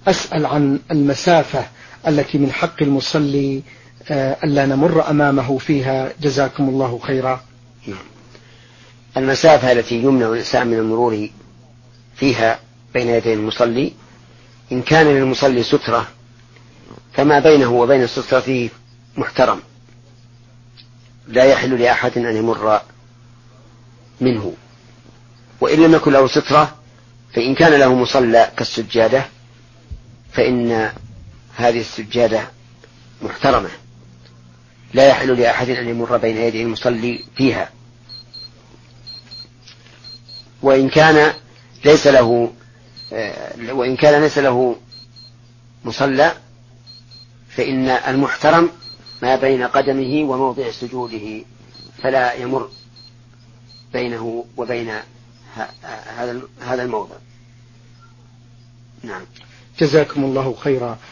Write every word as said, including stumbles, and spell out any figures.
أسأل عن المسافة التي من حق المصلي ألا نمر أمامه فيها، جزاكم الله خيرا. المسافة التي يمنع الإنسان من المرور فيها بين يدي المصلي، إن كان للمصلي سترة فما بينه وبين السترة محترم، لا يحل لأحد أن يمر منه. وإن لم يكن له سترة، فإن كان له مصلى كالسجادة فإن هذه السجادة محترمة، لا يحل لأحد أن يمر بين يدي المصلي فيها. وإن كان ليس له وإن كان ليس له مصلى، فإن المحترم ما بين قدمه وموضع سجوده، فلا يمر بينه وبين هذا هذا الموضع. نعم. جزاكم الله خيرا.